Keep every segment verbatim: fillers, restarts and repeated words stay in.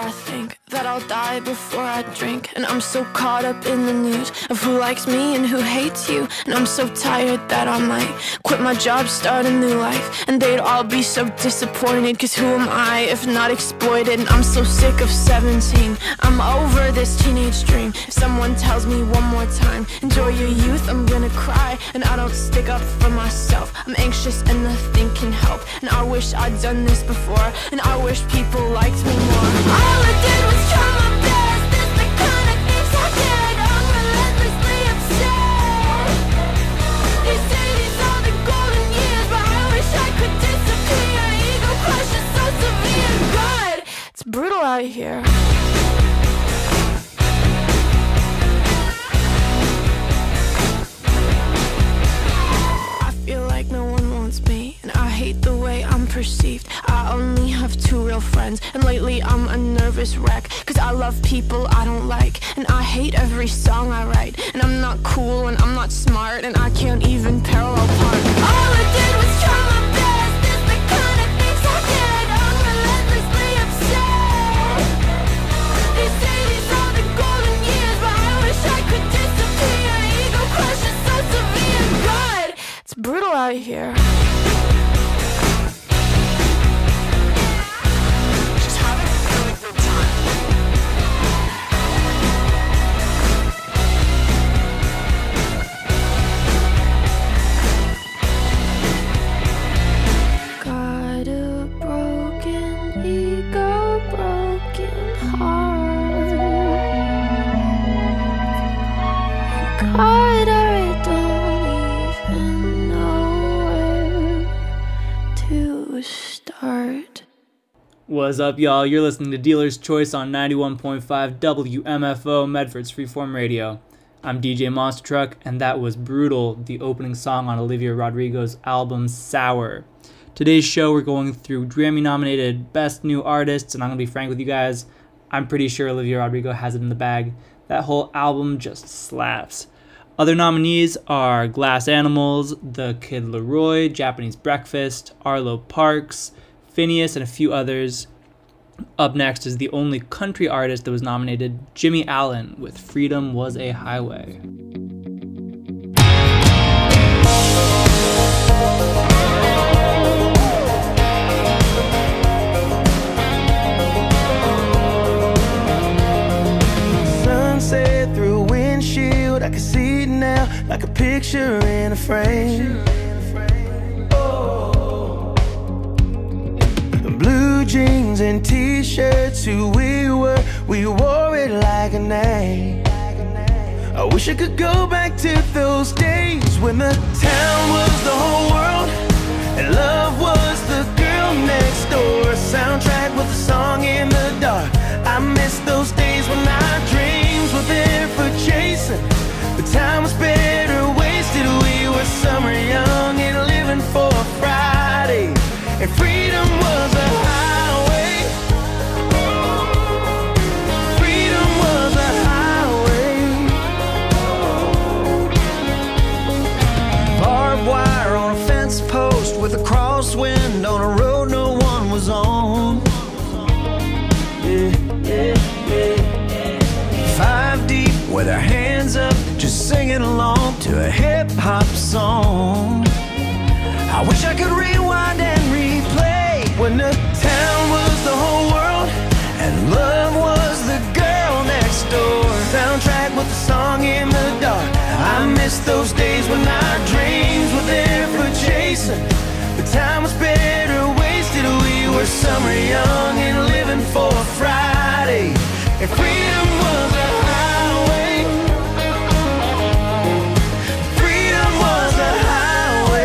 I think that I'll die before I drink. And I'm so caught up in the news of who likes me and who hates you. And I'm so tired that I might quit my job, start a new life. And they'd all be so disappointed, cause who am I if not exploited? And I'm so sick of seventeen, I'm over this teenage dream. If someone tells me one more time, enjoy your youth, I'm gonna cry. And I don't stick up for myself, I'm anxious and nothing can help. And I wish I'd done this before, and I wish people liked me more. All I did was try my best, it's the kind of things I did. I'm relentlessly upset. They say these are the golden years, but I wish I could disappear. Ego crush is so severe. God, it's brutal out here. I feel like no one wants me, and I hate the way I'm perceived. I only have two real friends, and lately I'm a nervous wreck. Cause I love people I don't like, and I hate every song I write. And I'm not cool, and I'm not smart, and I can't even parallel park. All I did was try my best, it's the kind of things I did. I'm relentlessly upset. They say these are the golden years, but I wish I could disappear. Ego crush is so severe. God, it's brutal out here. God, I don't even know where to start. What's up, y'all? You're listening to Dealer's Choice on ninety-one point five W M F O, Medford's Freeform Radio. I'm D J Monster Truck, and that was Brutal, the opening song on Olivia Rodrigo's album Sour. Today's show, we're going through Grammy-nominated Best New Artists, and I'm going to be frank with you guys, I'm pretty sure Olivia Rodrigo has it in the bag. That whole album just slaps. Other nominees are Glass Animals, The Kid Laroi, Japanese Breakfast, Arlo Parks, Phineas, and a few others. Up next is the only country artist that was nominated, Jimmy Allen, with Freedom Was a Highway. Sunset through a windshield, I can see it now, like a picture in a frame. Oh. Blue jeans and t-shirts, who we were, we wore it like a name. I wish I could go back to those days when the town was the whole world and love was the girl next door. Soundtrack with a song in the dark. I miss those days when our dreams were there for chasing, but time was better wasted. We were summer young and living for a Friday, and freedom was a highway. Freedom was a highway. Barbed wire on a fence post with a crosswind on a road no one was on. Yeah, yeah, yeah. Five deep with our hands up, just singing along to a hip-hop song. I wish I could rewind and replay when the town was the whole world and love was the girl next door. Soundtrack with a song in the dark. I miss those days when our dreams were there for chasing, but time was better wasted. We were summer young and living for a Friday, and freedom was a highway. Freedom was a highway.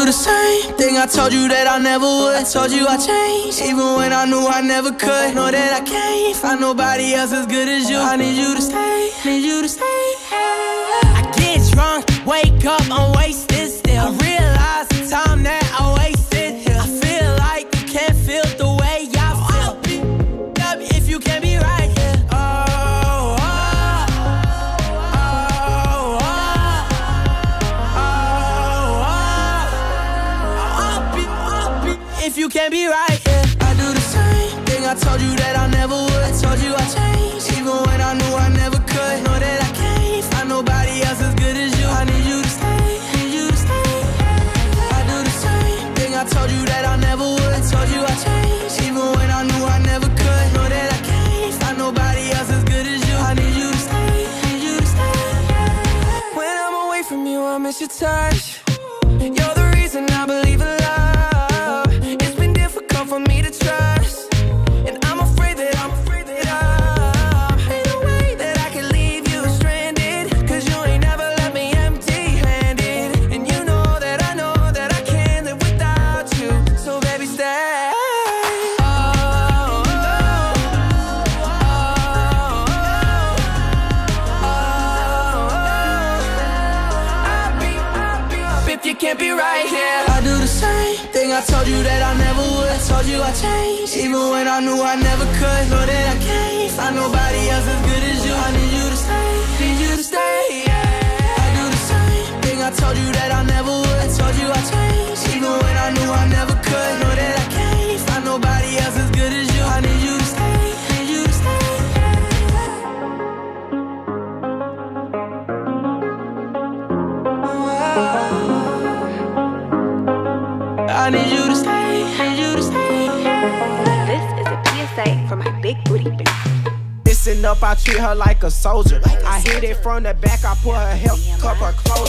the same thing I told you that I never would. I told you I changed, even when I knew I never could. Know that I can't find nobody else as good as you. I need you to stay, need you to stay. I get drunk, wake up, I'm wasted still. I realize the time that I wasted here. I feel like you can't feel the way I feel. Up if you can't be right here. Oh, oh, oh, oh, oh, oh. I'll be, I'll be if you can't be right here. I do the same thing I told you that I never would. I told you I changed, even when I knew I never could. Know that I can't find nobody else as good as you. I need you to stay, need you to stay. I do the same thing I told you that I never would. I told you I changed, even when I knew I never could. Know that I can't find nobody else as good as you. I need you to stay, need you to stay. When I'm away from you, I miss your touch. You're the reason I believe in love. It's been difficult for me to trust, and I'm afraid that I'm afraid that I ain't no way that I can leave you stranded. Cause you ain't never left me empty-handed, and you know that I know that I can't live without you. So baby, stay. Oh, oh, oh, oh, oh. I'll be, I'll be, if you can't be right here. I do the same thing I told you that I never would. I told you I changed, even when I knew I never could. Know that I can't find nobody else as good as you. I need you to stay, need you to stay. Yeah. I do the same thing I told you that I never would. I told you I changed, even when I knew I never could. Know that I can't find nobody else as good as you. I need you to stay, need you to stay. I need you to stay, need you to stay. This is a P S A for my big booty bitch. Listen up, I treat her like a soldier. I hit it from the back, I put her health cup her closer.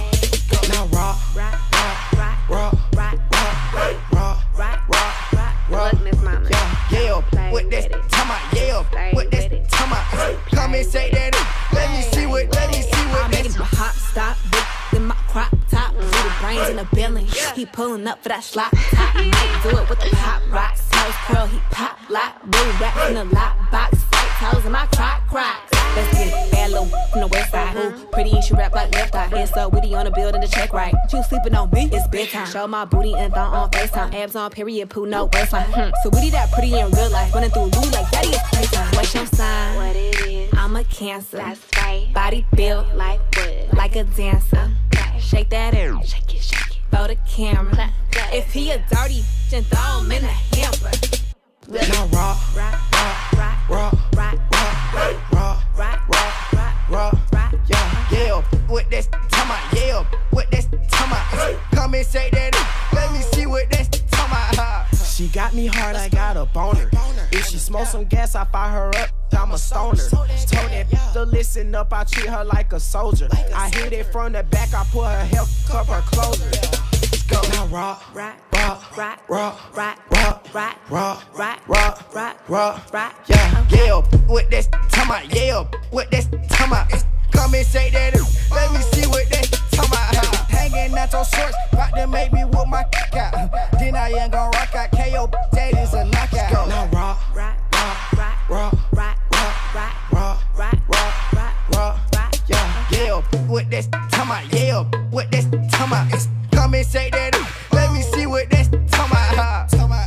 Now rock, Rock, rock, rock, rock, rock, rock, rock, rock, rock. Look, Miss Mama. yeah, yeah. With this, time out, yeah. With this, time out. Come and say that. Let me see what, let me see I what made this. him a hot stop, big in my crop top, little brains in the building. He pulling up for that slot top. Might do it with the pop rocks. Toes curl, he pop lock. Blue rap in the lock box. White toes in my croc crocs. Let's get it. Bad little from the west side. Ooh, pretty and she rap like left eye. And so witty on the building to check right. You sleeping on me? It's bedtime. Show my booty and thong on FaceTime. Abs on period, poo, no waistline. Hmm. So witty that pretty in real life. Running through Louis like daddy is playtime. What's your sign? What it is, I'm a Cancer. that's right. Body built Like wood. like a dancer. Okay. Shake that air. Shake it, shake it. For the camera. Clap, clap. If he a dirty, then throw him in the hamper. Now rock, Rock, rock, rock, rock, rock, rock, rock, rock, rock, rock, rock. yeah, yeah. With this, time out, yeah. With this, time out. Come and say that. Let me see what this, time out. She got me hard, I got a boner. If she smoke some gas, I fire her up. I'm a stoner. Told that bitch to listen up, I treat her like a soldier. I hit it from the back, I put her health cup her closer. Let's go. Now rock, Rock, rock, rock, rock, rock, rock, rock, rock, rock, rock, rock, rock, rock. yeah, yeah. With this, time out, yeah. With this, time out. Come and say that. Let me see what this, time out. Hanging out your shorts, about to make me with my kick out. Then I ain't gon' rock out. K O, that is a knockout. Now rock, rock, rock, rock, rock, rock, rock, rock, rock, rock, rock, rock, rock, rock. yeah, yeah. With this, time out, yeah. With this, time out. Come and say that. Let me see what this, time out. Time out.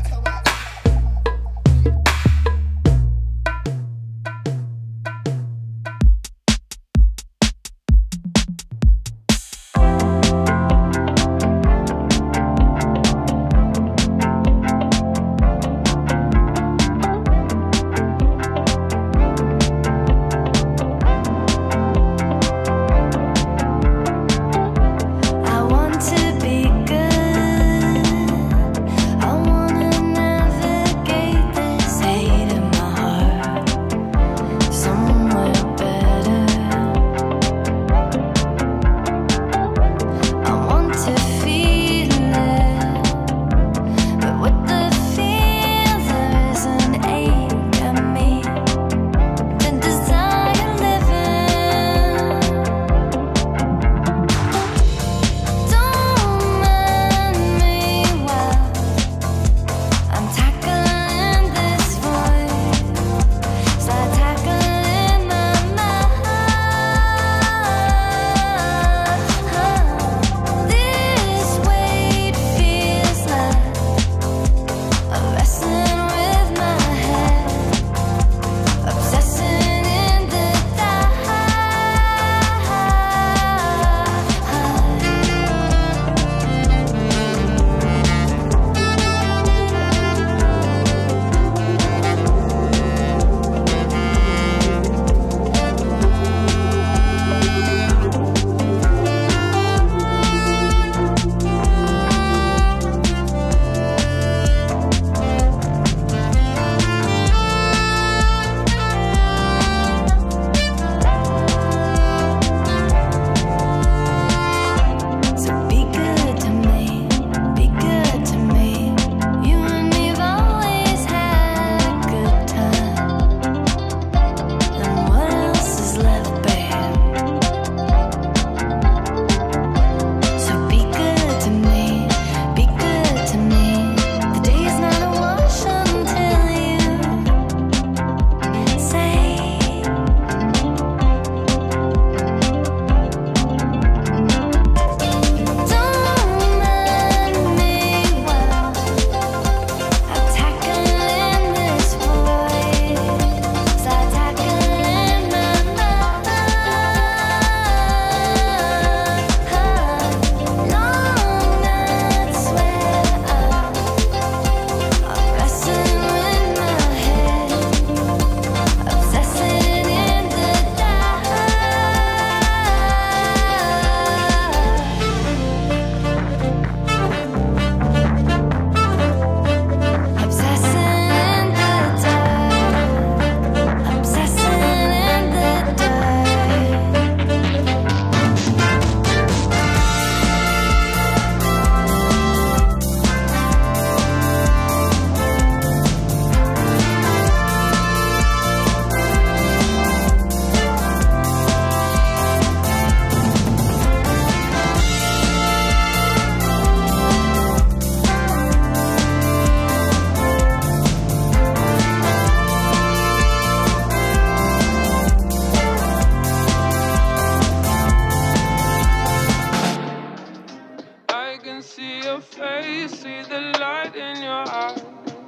face, see the light in your eyes.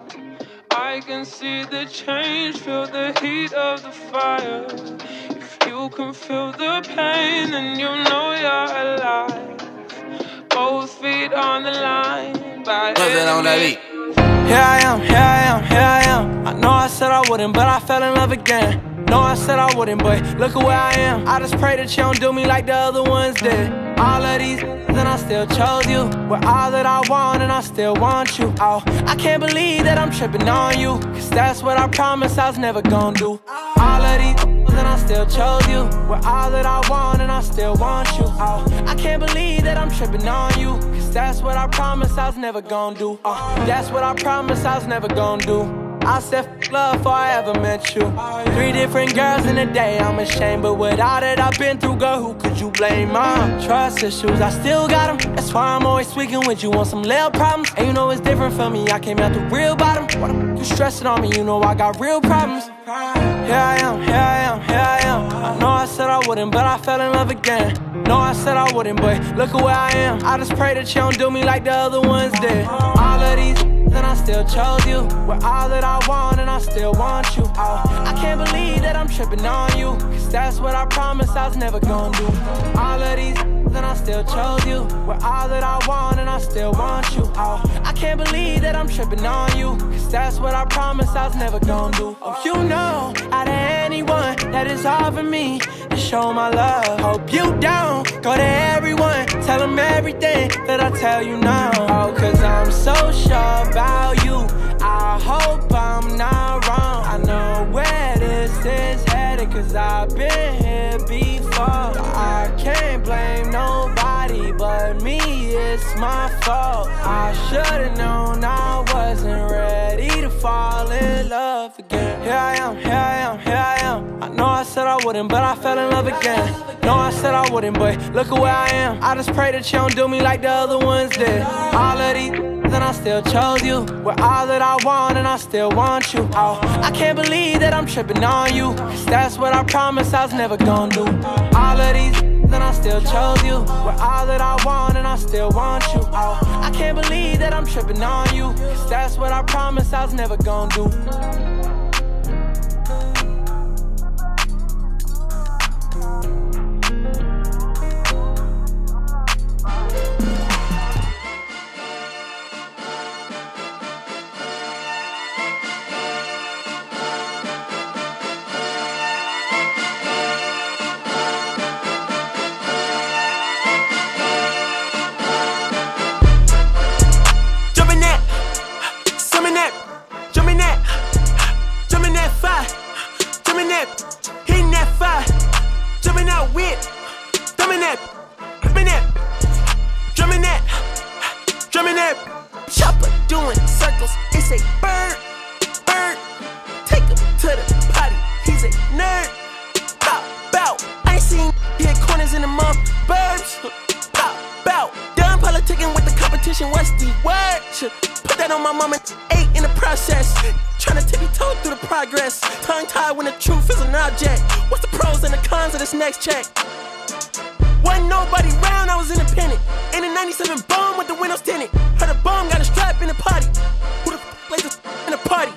I can see the change, feel the heat of the fire. If you can feel the pain, then you know you're alive. Both feet on the line, by any means. Here I am, here I am, here I am. I know I said I wouldn't, but I fell in love again. No, I said I wouldn't, but look at where I am. I just pray that you don't do me like the other ones did. All of these, and I still chose you. With all that I want, and I still want you. Oh, I can't believe that I'm tripping on you, cause that's what I promised I was never gonna do. All of these, and I still chose you. With all that I want, and I still want you. Oh, I can't believe that I'm tripping on you, cause that's what I promised I was never gonna do. Oh, that's what I promised I was never gonna do. I said f love before I ever met you. Three different girls in a day, I'm ashamed. But with all that I've been through, girl, who could you blame? My trust issues, I still got them. That's why I'm always tweaking with you on some little problems. And you know it's different from me, I came out the real bottom. Why the f you stressing on me, you know I got real problems. Here I am, here I am, here I am. I know I said I wouldn't, but I fell in love again. No, I said I wouldn't, but look at where I am. I just pray that you don't do me like the other ones did. All of these, and I still chose you. With all that I want, and I still want you. Oh, I can't believe that I'm tripping on you, cause that's what I promised I was never gonna do. All of these, and I still chose you. With all that I want, and I still want you. Oh, I can't believe that I'm tripping on you, cause that's what I promised I was never gonna do. Oh, you know, out of anyone that is offering me to show my love, hope you down, go to everyone, tell them everything that I tell you now. Oh, cause I'm so sure about you, I hope I'm not wrong. I know where this is headed, cause I've been here before. I can't blame nobody but me, it's my fault. I should've known I wasn't ready to fall in love again. Here I am, here I am, here I am. I know I said I wouldn't, but I fell in love again. No, I said I wouldn't, but look at where I am. I just pray that you don't do me like the other ones did. All of these, then I still chose you. With all that I want, and I still want you. Oh, I can't believe that I'm tripping on you, cause that's what I promised I was never gonna do. All of these, then I still chose you. With all that I want, and I still want you. Oh, I can't believe that I'm tripping on you, cause that's what I promised I was never gonna do. Next check. Wasn't nobody round, I was independent. In a ninety-seven bomb with the windows tinted. Heard a bomb got a strap in the party. Who the f plays this in the party?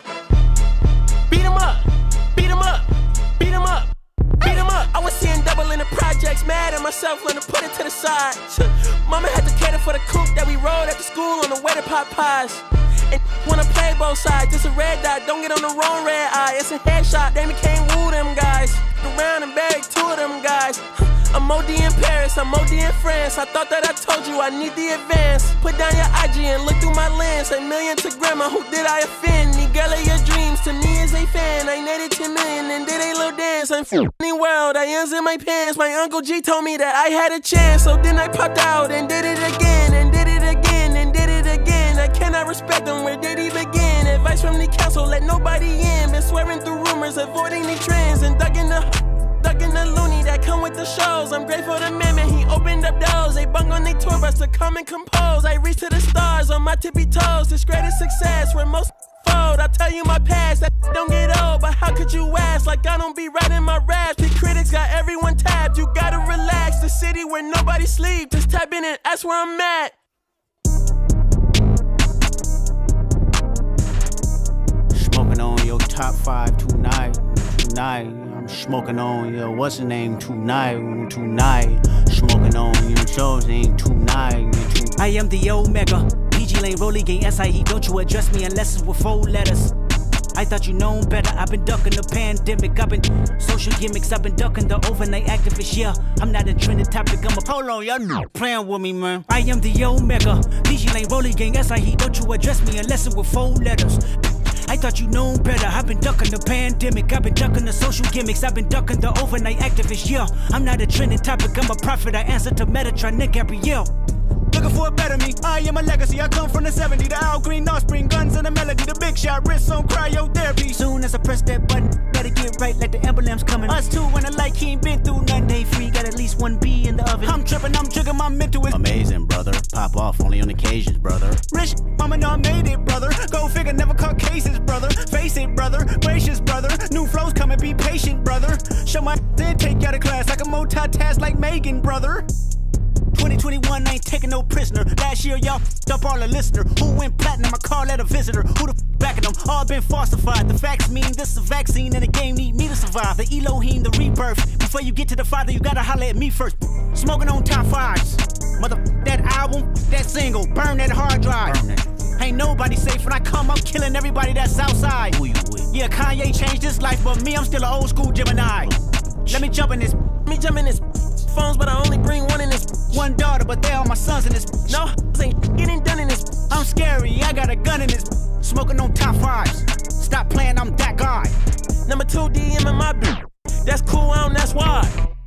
Beat him up, beat him up, beat him up, beat him up. I was seeing double in the projects, mad at myself, learned to put it to the side. Mama had to cater for the coupe that we rode after school on the way to Popeyes. And wanna play both sides, just a red dot, don't get on the wrong red eye. It's a headshot, they can't woo them guys. Around and buried two of them guys. I'm O D in Paris, I'm O D in France. I thought that I told you I need the advance. Put down your I G and look through my lens. A million to grandma, who did I offend? The girl of your dreams to me is a fan. I netted ten million and did a little dance. I'm f***ing the world, I ends in my pants. My Uncle G told me that I had a chance. So then I popped out and did it again, and did it again, and did it again. I cannot respect them, where did he begin? Advice from the council, let nobody in. Been swearing through rumors, avoiding the trends. And dug in the Duck in the loony that come with the shows. I'm grateful to man, man, he opened up doors. They bung on they tour bus to come and compose. I reach to the stars on my tippy toes. This greatest success where most fold. I tell you my past, that don't get old. But how could you ask? Like I don't be writing my raps. The critics got everyone tapped. You gotta relax. The city where nobody sleeps. Just tap in and ask where I'm at. top five tonight. Tonight, I'm smoking on, yo, what's the name? Tonight, tonight. Smoking on, you know, Joe's name tonight. I am the Omega. P G Lane, Rolly Gang, S I E. Don't you address me unless it's with four letters. I thought you known better. I've been ducking the pandemic. I've been social gimmicks. I've been ducking the overnight activists. Yeah, I'm not a trending topic. I'm a hold on, y'all not playing with me, man. I am the Omega. P G Lane, Rolly Gang, S I E. Don't you address me unless it's with four letters. I thought you known better. I've been ducking the pandemic. I've been ducking the social gimmicks. I've been ducking the overnight activists. Yeah, I'm not a trending topic. I'm a prophet. I answer to Metatron, Nick Gabrielle. Looking for a better me, I am a legacy. I come from the seventies, the Al Green, offspring, guns and the melody, the big shot, wrists on cryotherapy. Soon as I press that button, better get right like the emblem's coming. Us two when the light he ain't been through none day free. Got at least one B in the oven. I'm tripping, I'm triggering my mental is amazing, brother. Pop off only on occasions, brother. Rich, mama know I made it, brother. Go figure, never caught cases, brother. Face it, brother. Gracious, brother. New flows coming, be patient, brother. Show my then take you out of class like a multitask like Megan, brother. twenty twenty-one, I ain't taking no prisoner. Last year, y'all f***ed up all a listener. Who went platinum? I call that a visitor. Who the f*** backing them? All been falsified. The facts mean this is a vaccine and the game need me to survive. The Elohim, the rebirth. Before you get to the Father, you gotta holler at me first. Smoking on top fives. Mother f- that album, that single. Burn that hard drive. Burn it. Ain't nobody safe when I come, I'm killing everybody that's outside. Who you with? Yeah, Kanye changed his life, but me, I'm still an old school Gemini. Let me jump in this. Let me jump in this. Phones, but I only bring one in this. One daughter, but they all my sons in this. No, ain't getting done in this. I'm scary, I got a gun in this. Smoking on top fives. Stop playing, I'm that guy. Number two D M in my beat. That's cool, I don't, that's why.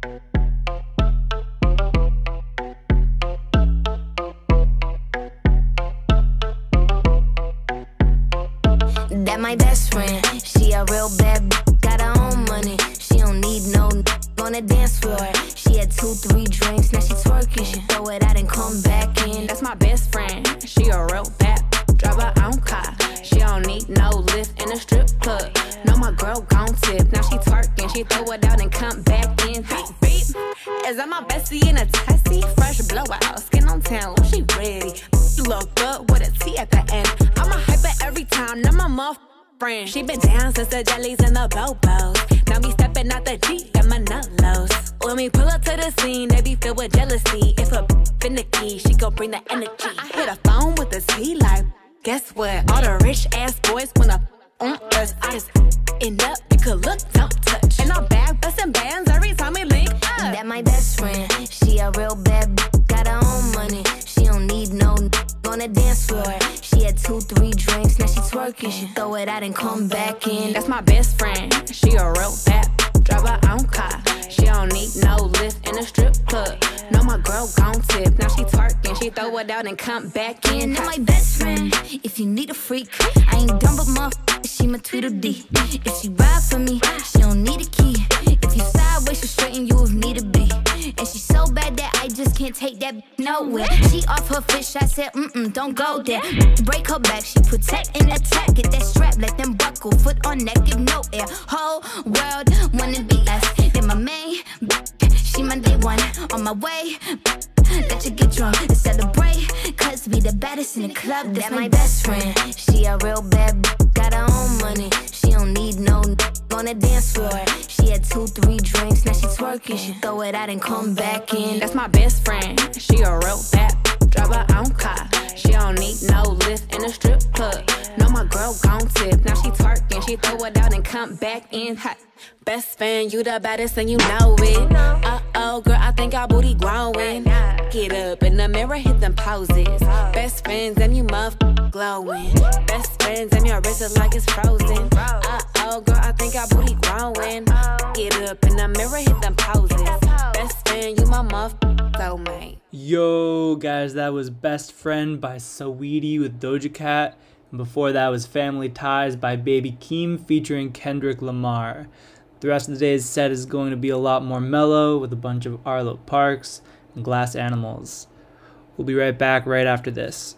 That my best friend. She a real bad b- got her own money. She don't need no n- on the dance floor. She had two, three drinks, now she twerking. She throw it out and come back in. That's my best friend. She a real bad drive her own car. She don't need no lift in a strip club. No, my girl gon' tip. Now she twerking. She throw it out and come back in. Beep, beep. Is that my bestie in a tessie? Fresh blowout, skin on town. She ready. You look good with a T at the end. I'm a hyper every time. Now my muff friend. She been down since the jellies and the bobos. Now me stepping out the Jeep and my nullos. When we pull up to the scene, they be filled with jealousy. If a finicky, she gon' bring the energy. I hit a phone with a T like, guess what? All the rich ass boys wanna on us. I just end up, it could look, don't touch. And I'm back bustin' bands every time we link up. That my best friend. She a real bad b- got her own money. She don't need no n- on the dance floor. She had two, three drinks, now she twerking. She throw it out and come back in. That's my best friend. She a real bad drive her own car. She don't need no lift in a strip club. No, my girl gon' tip. Now she twerking. She throw it out and come back in. And my best friend. If you need a freak, I ain't dumb but motherfucker, she my Tweedledee. If she ride for me, she don't need a key. If you sideways, she'll straighten you if need to be. And she's so bad that I just can't take that nowhere. She off her fish, I said, mm-mm, don't go there. Break her back, she protect and attack. Get that strap, let them buckle. Foot on neck, give no air. Whole world wanna be us. Then my main, she my day one. On my way, let you get drunk and celebrate. Cause we the baddest in the club, that's my best friend. She a real bad b- got her own money. She don't need no n- on the dance floor. She had two, three drinks, now she twerking. She throw it out and come back in. That's my best friend. She a real bad drive her own car. She don't need no lift in a strip club. No, my girl gon' tip. Now she twerking. She throw it out and come back in hot. Best fan, you the baddest and you know it. Uh-oh, girl, I think our booty growing. Get up in the mirror, hit them poses. Best friends and you muff glowing. Best friends and your wrist is like it's frozen. Uh-oh, girl, I think our booty growing. Get up in the mirror, hit them poses. Best friend, you my muff soulmate. Yo, guys, that was Best Friend by Saweetie with Doja Cat. And before that was Family Ties by Baby Keem featuring Kendrick Lamar. The rest of the day's set is going to be a lot more mellow with a bunch of Arlo Parks and Glass Animals. We'll be right back right after this.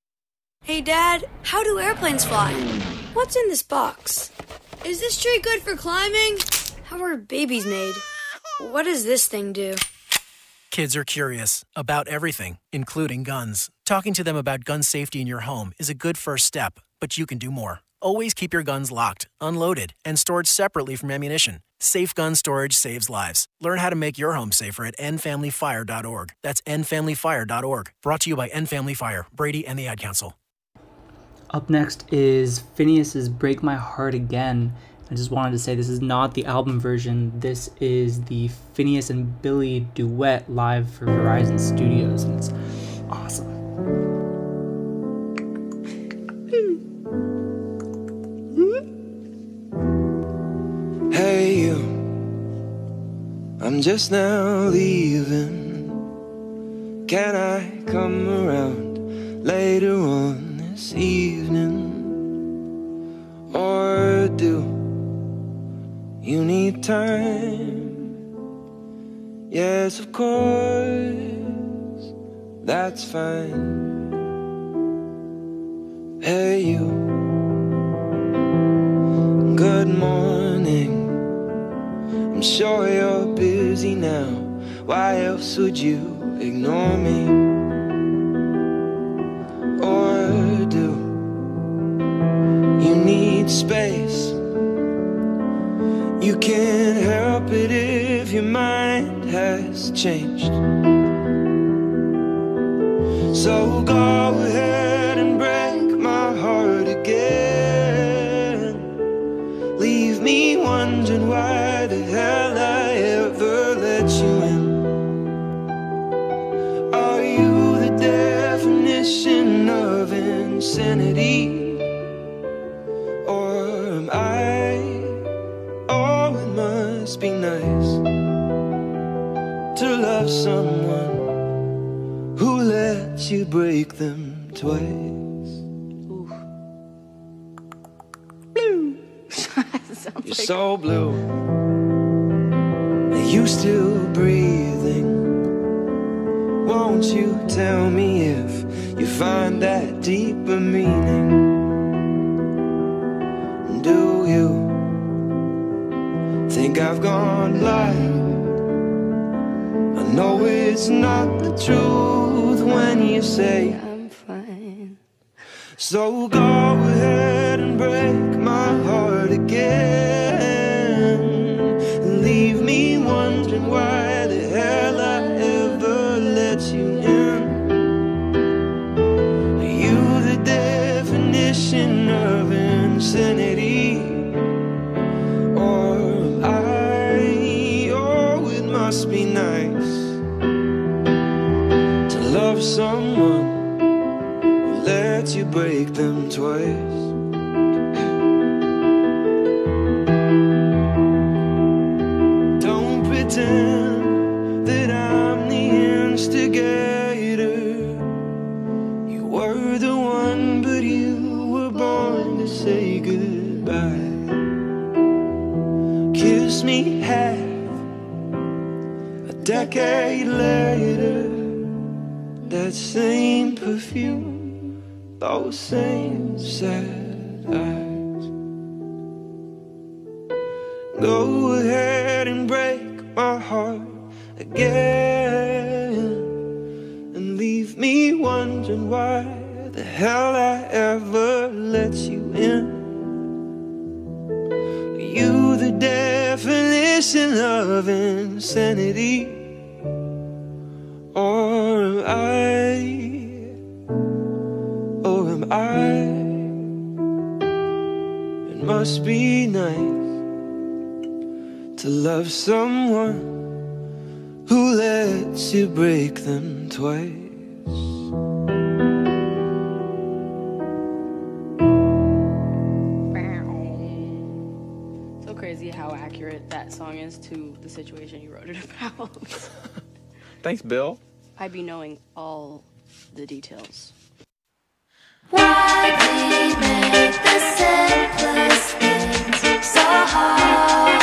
Hey Dad, how do airplanes fly? What's in this box? Is this tree good for climbing? How are babies made? What does this thing do? Kids are curious about everything, including guns. Talking to them about gun safety in your home is a good first step, but you can do more. Always keep your guns locked, unloaded, and stored separately from ammunition. Safe gun storage saves lives. Learn how to make your home safer at end family fire dot org. That's end family fire dot org. Brought to you by End Family Fire, Brady, and the Ad Council. Up next is Phineas's Break My Heart Again. I just wanted to say this is not the album version. This is the Phineas and Billy duet live for Verizon Studios, and it's awesome. Hey you, I'm just now leaving. Can I come around later on this evening? Or do you need time? Yes, of course, that's fine. Hey you, good morning. I'm sure you're busy now. Why else would you ignore me? Or do you need space? You can't help it if your mind has changed. So go ahead and break my heart again. Leave me wondering why the hell I ever let you in. Are you the definition of insanity? Or am I? Oh, it must be nice to love someone who lets you break them twice. Blue. You're so blue. Are you still breathing? Won't you tell me if you find that deeper meaning? Do you think I've gone blind? I know it's not the truth when you say I'm fine. So go ahead and break my heart again, and leave me wondering why the hell I ever let you in. Are you the definition of insanity? Or am I? Oh, it must be nice to love someone who lets you break them twice. Don't pretend that I'm the instigator. You were the one, but you were born to say goodbye. Kiss me half a decade later. That same perfume, those same sad eyes. Go ahead and break my heart again, and leave me wondering why the hell I ever let you in. Are you the definition of insanity? Or am I? Or am I? It must be nice to love someone who lets you break them twice. So crazy how accurate that song is to the situation you wrote it about. Thanks, Bill. I'd be knowing all the details. Why we make the simplest things so hard?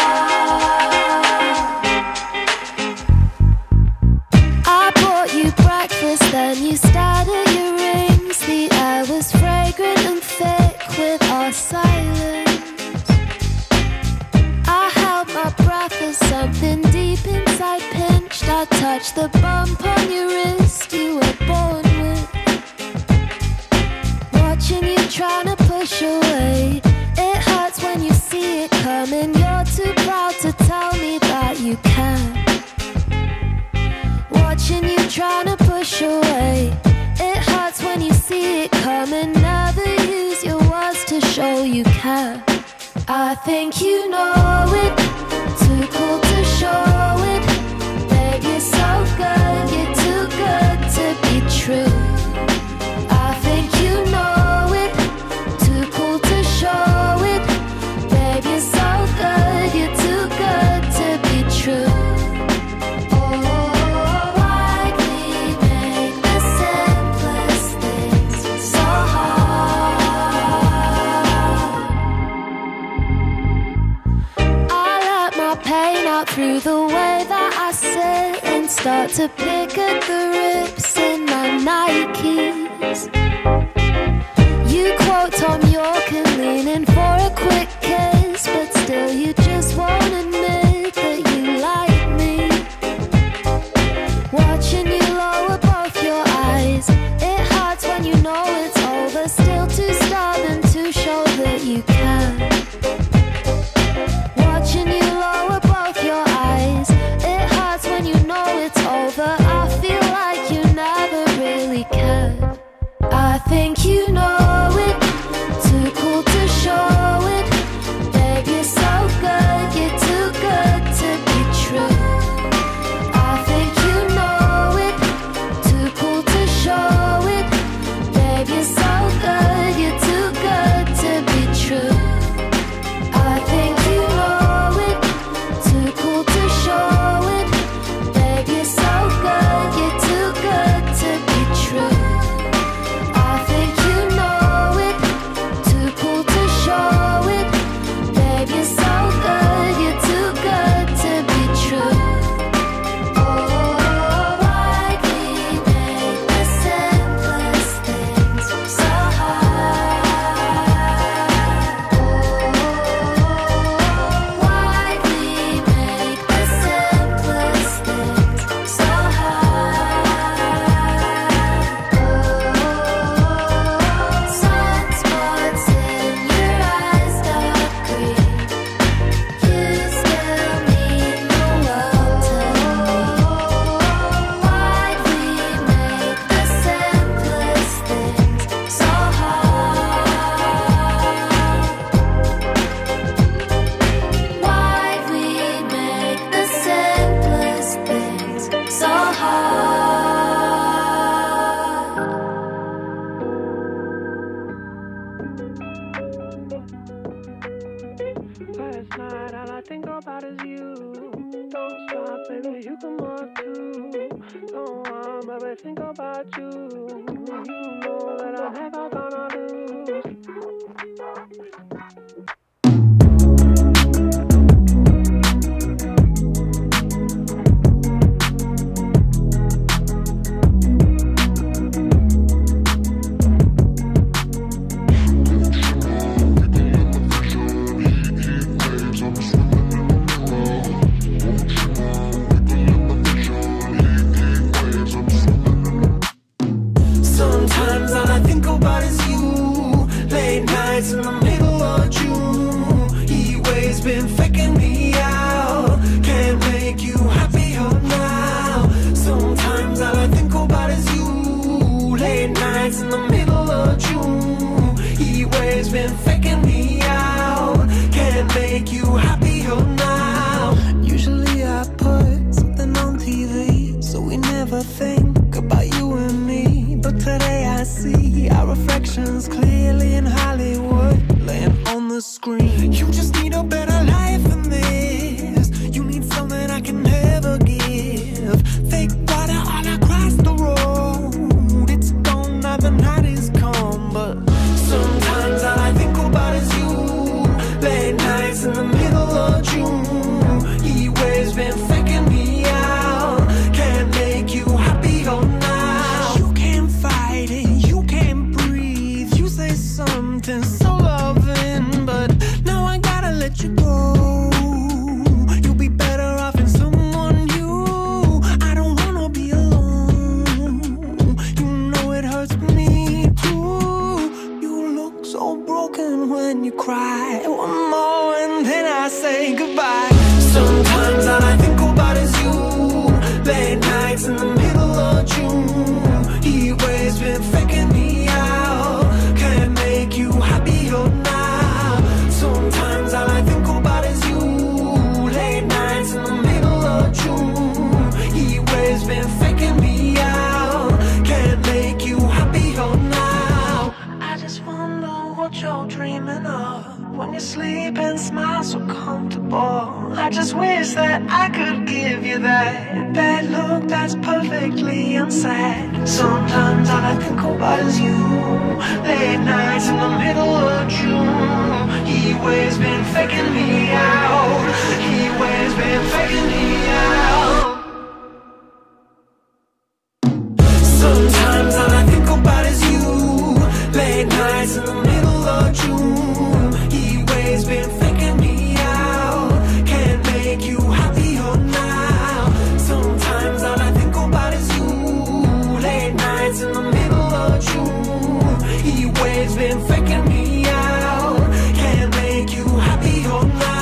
I bought you breakfast, then you started your rings. The air was fragrant and thick with our silence. I held my breath as something deep inside pinched. I touched the bump on your wrist you were born with. Watching you trying to push away coming. You're too proud to tell me that you can. Watching you trying to push away, it hurts when you see it coming. Never use your words to show you care. I think you know it, too cool to show it. Babe, you're so good, you're too good to be true. I think you know it, too cool to show it. Babe, you're so good, you're too good to be true. Through the way that I sit and start to pick at the rips in my Nikes. You quote Tom York and lean in for a quick kiss, but still you just won't admit that you like me. Watching you lower both your eyes, it hurts when you know it's over. Still too stubborn to show that you can. Watching you lower both your eyes, it hurts when you know it's over. I feel like you never really cared. I think you know it, too cool to show it. Babe, you're so good, you're too good to be true. I think you know it, too cool to show it. Babe, you're so good, you're too good to be true. I think you know it, too cool to show it. Babe, you're so good, you're too good to be true. I think you know it, too cool to show it. Babe, you're so good, you're too good to be true. Oh, why we make the simplest things so hard? Why we make the simplest things so hard? Sunspots in your eyes, dark green. You still mean the world to me. Why we make the simplest things so hard? Why we make the simplest things so hard? Last night, all I think about is you. Don't stop, baby, you come on too. Don't want, baby, think about you. You know that I'm never gonna lose. Sometimes all I think about is you. Late nights in the middle of June. Heat waves been faking me out. Can't make you happier now. Sometimes all I think about is you. Late nights in the middle of June. Heat waves been faking me out. Can't make you happier now. Usually I put something on T V, so we never think about you and me. But today I see our reflections clearly in Hollywood, laying on the screen. You just need a better life than this. You need something I can never give. Fake water all across the road. It's gone now, the night is come. But sometimes all I think about is you. Late nights in the middle of June. Heat waves been faking me out. Can't make you happier now. You can't fight it, you can't breathe. You say something so loving, but now I gotta let you go. You'll be better off in someone new. I don't wanna be alone. You know it hurts me too. You look so broken when you cry. One more and then I I say goodbye. Sometimes all I think about is you. Late nights in the middle of June. He always been faking me out. Can't make you happier now. Sometimes all I think about is you. Late nights in the middle of June. He always been faking me out. Can't make you happier now. I just wonder what you're dreaming of when you sleep and smile so comfortable. I just wish that I could give you that bad look that's perfectly unsaid. Sometimes all I think about is you. Late nights in the middle of June. He always been faking me out. He always been faking me out. Sometimes all I think about is you. Late nights in the middle of June. He always been faking me out. Can't make you happier now. Sometimes all I think about is you. Late nights in the middle of June. He always been faking me out. Can't make you happier now.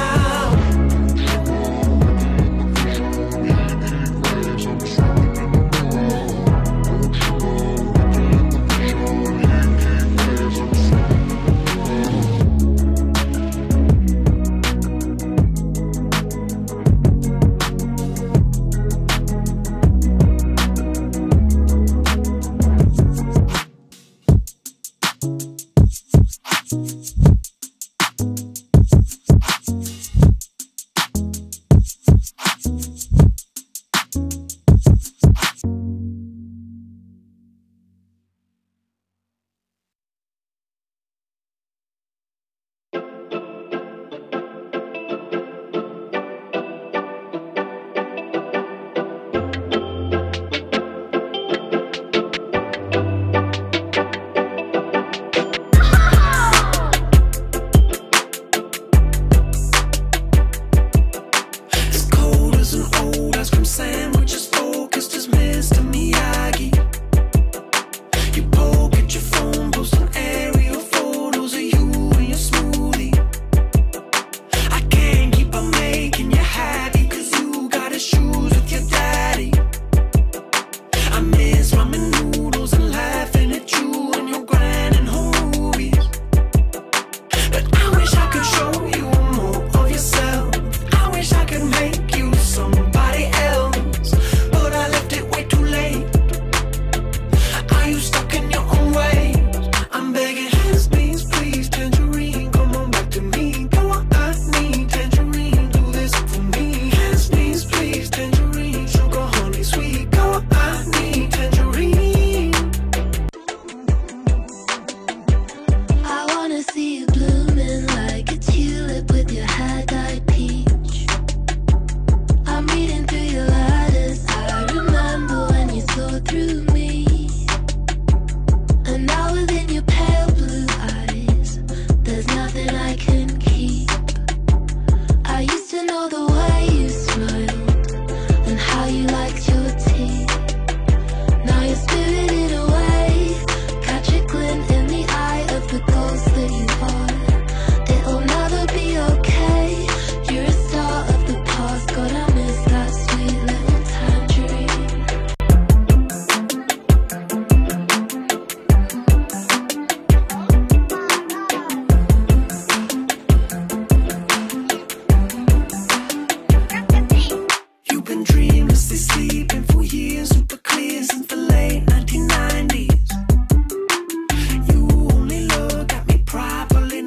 Properly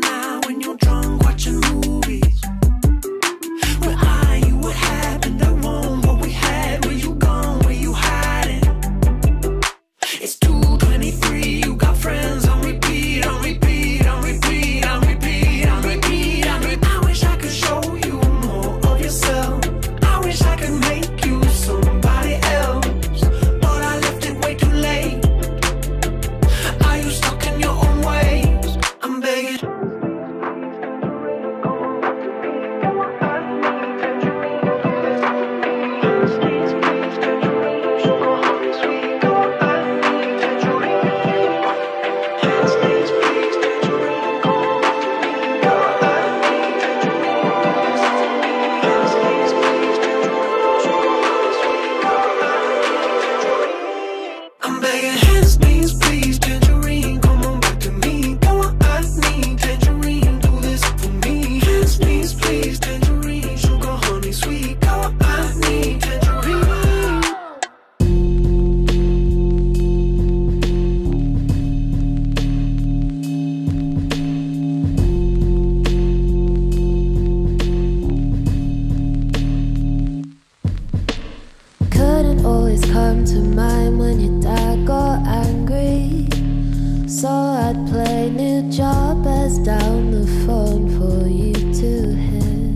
press down the phone for you to hear.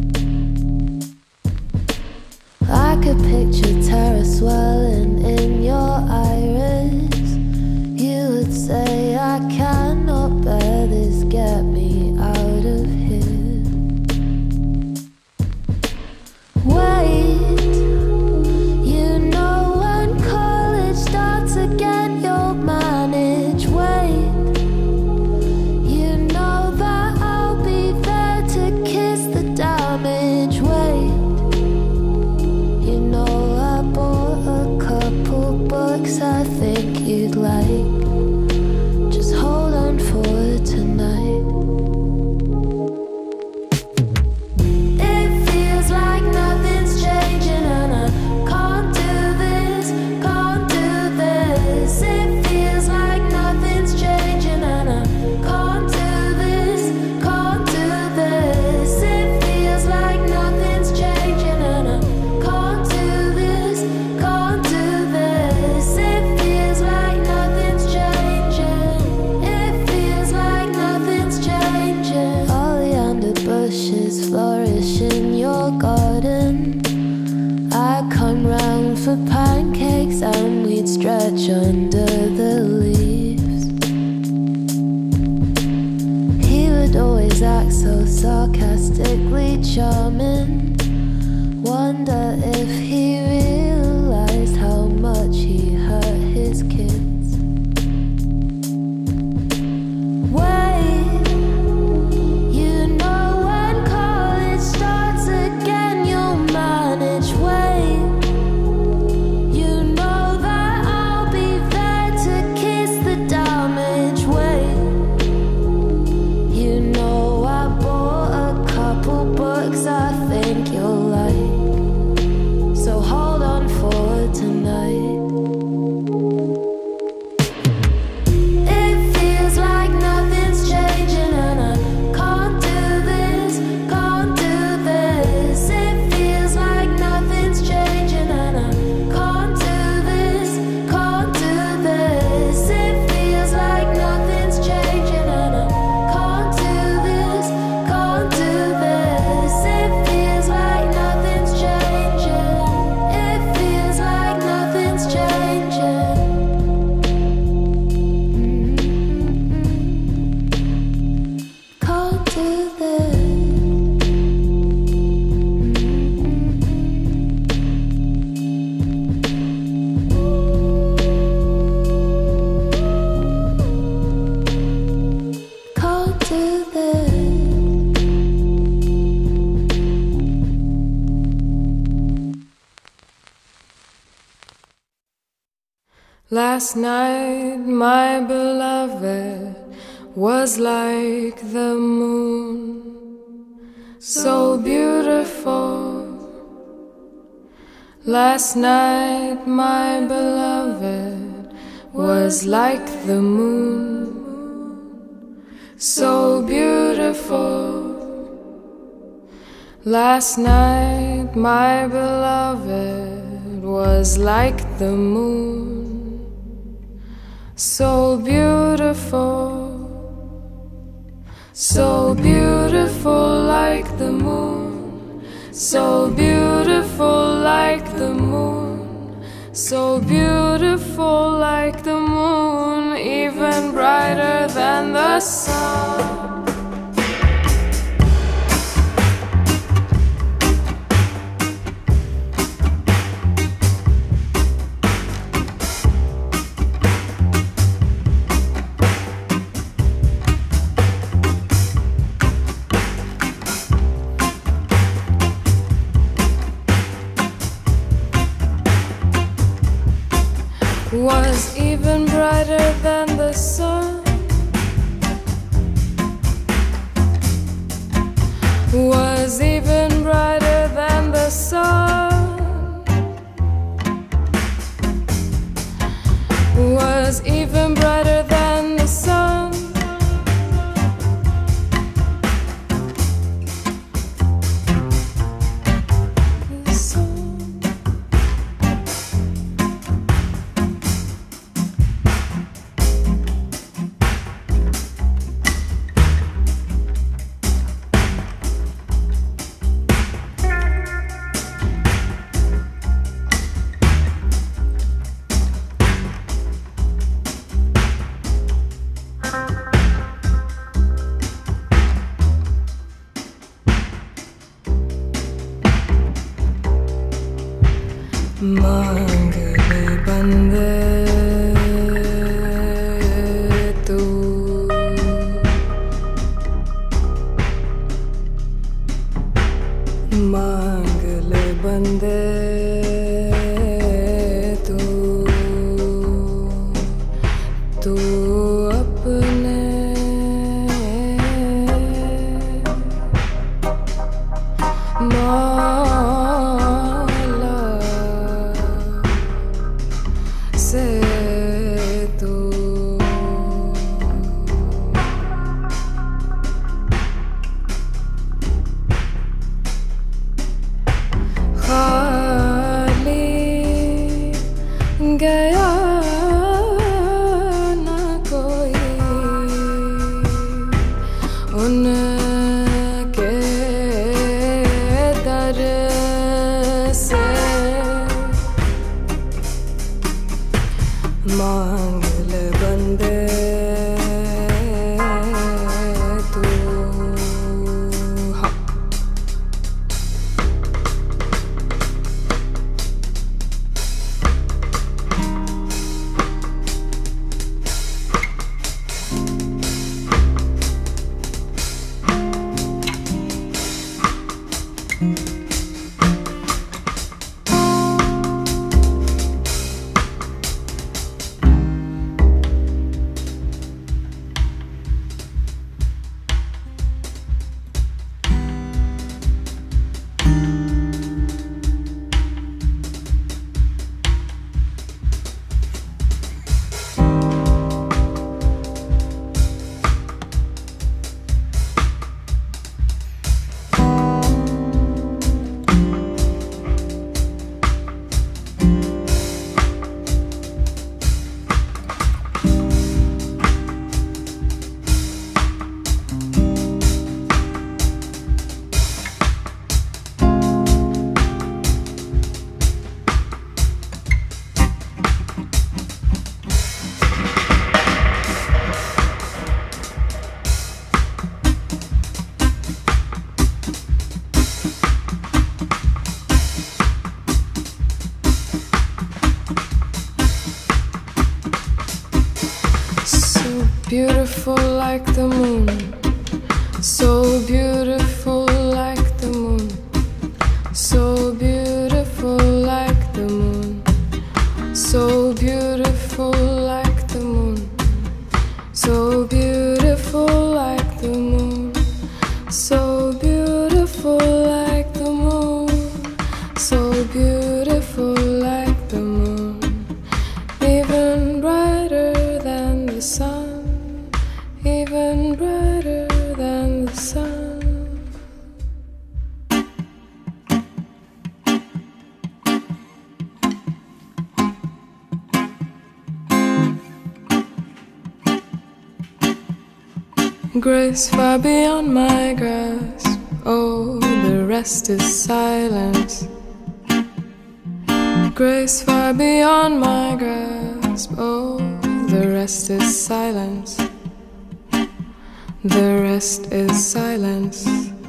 I could picture terror swelling in your iris. You would say, I cannot bear this, get me out of here. Wait, you know when college starts again, you'll manage. Wait, you know that I'll be there to kiss the damage. Wait, you know I bought a couple books I think you'd like. Just hold on for tonight. It feels like nothing's changing and I can't do this, can't do this. It feels like nothing's changing and I can't do this, can't do this. It feels like nothing's changing and I can't do this, can't do this. It feels like nothing's changing. It feels like nothing's changing. Oleander bushes flourish in your garden. I come round for pancakes and we'd stretch under the leaves. He would always act so sarcastically charming. Wonder if he realized how much he hurt his kids. Wait, you know when college starts again, you'll manage. Wait, you know that I'll be there to kiss the damage. Wait, you know I bought a couple books I think you'll like. So hold on for tonight. It feels like nothing's changing and I can't do this, can't do this. It feels like nothing's changing and I can't do this, can't do this. It feels like nothing's changing and I can't do this, can't do this. It feels like nothing's changing. It feels like nothing's changing. Can't do this. Can't do this. Last night, my beloved was like the moon, so beautiful. Last night, my beloved was like the moon, so beautiful. Last night, my beloved was like the moon, so beautiful, so beautiful like the moon, so beautiful like the moon, so beautiful like the moon, even brighter than the sun. Was even brighter than the sun, was even brighter than the sun, was even brighter than the sun. The sun. मांगले बंदे तू मांगले बंदे तू तू अपने मौला से तू खाली गया ना कोई उनके दर से मांग ले बंदे तू हाँ beautiful like the moon, so beautiful like the moon, so beautiful like the moon, so beautiful like the moon, so beautiful like the moon, so beautiful like the moon, so beautiful like the moon, even brighter than the sun. Even brighter than the sun. Grace far beyond my grasp. Oh, the rest is silence. Grace far beyond my grasp. Oh, the rest is silence. The rest is silence.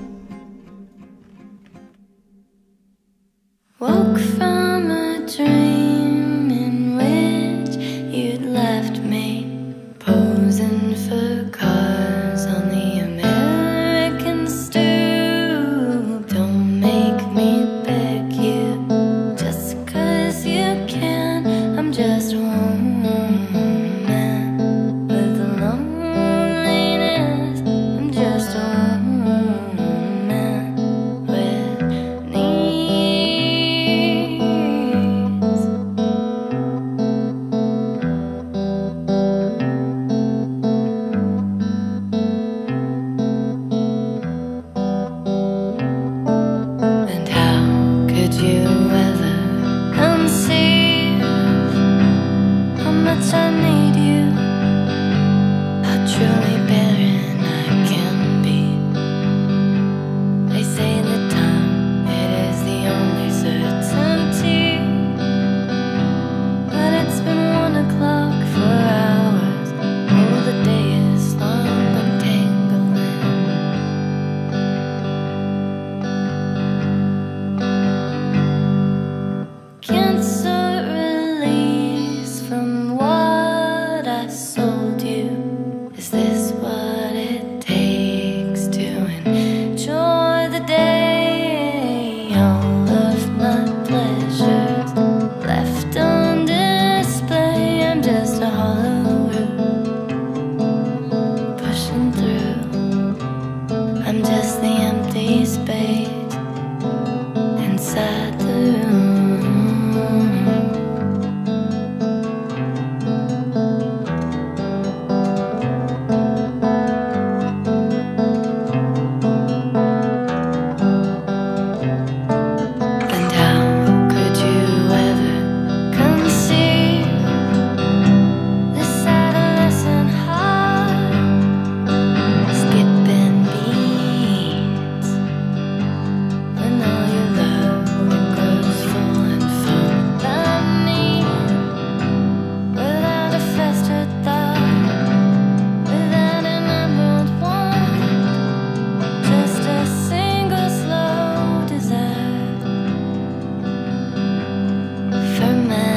Woke from a dream in which you'd left me posing for cars on the American stoop. Don't make me beg you just 'cause you can. I'm just a woman with a loneliness. I'm just a woman with needs. I'm just the empty space inside the room. And how could you ever conceive this adolescent heart skipping beats when all your love grows falling from the knee without a festered thought, without an emerald wand, just a single slow desire fermenting.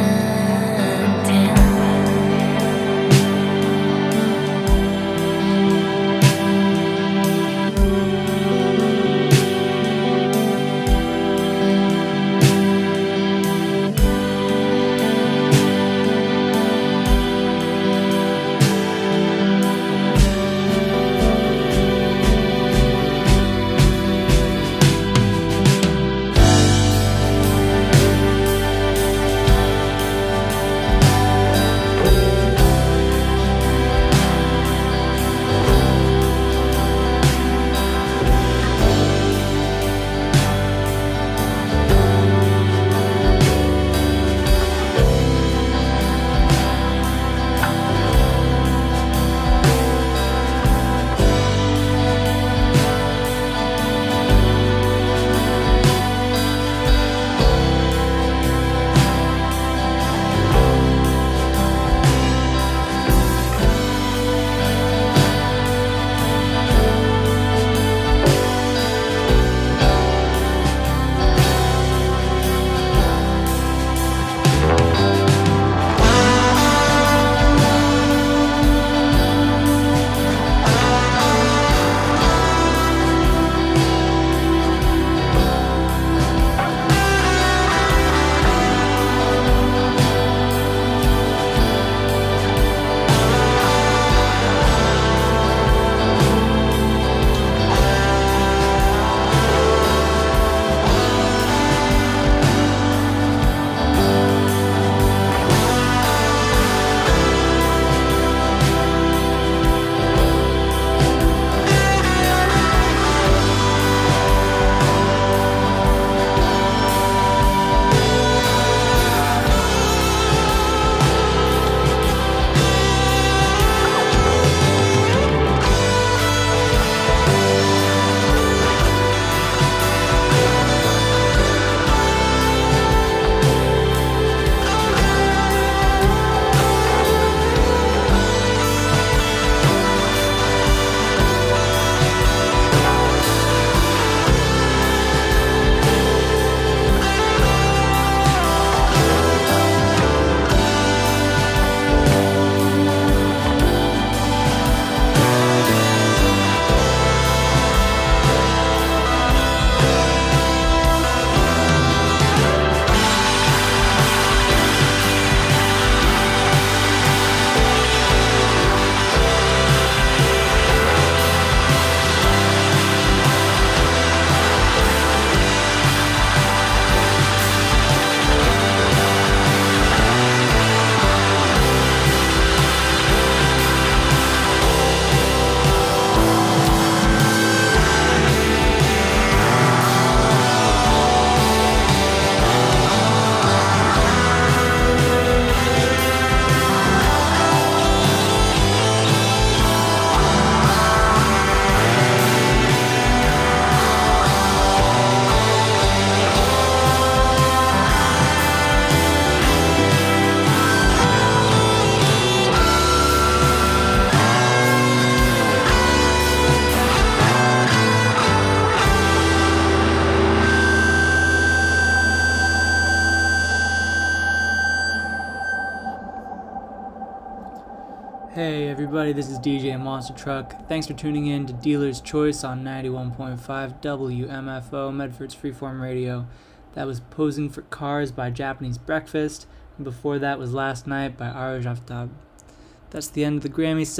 Hey everybody, this is D J Monster Truck. Thanks for tuning in to Dealer's Choice on ninety-one point five W M F O, Medford's Freeform Radio. That was Posing for Cars by Japanese Breakfast, and before that was Last Night by Araj Aftab. That's the end of the Grammy set.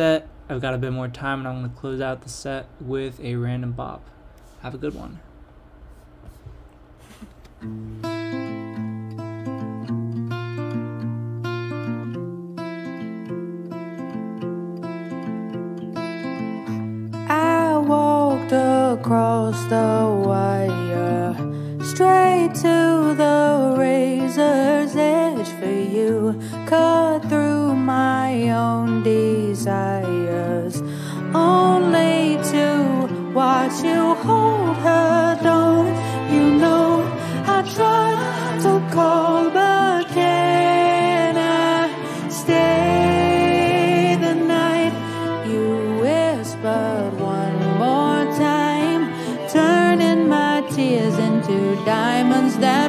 I've got a bit more time, and I'm going to close out the set with a random bop. Have a good one. I walked across the wire, straight to the razor's edge for you, cut through my own desires, only to watch you hold her. Don't you know I tried to call, but can I stay the night? You whispered one more time, turning my tears into diamonds that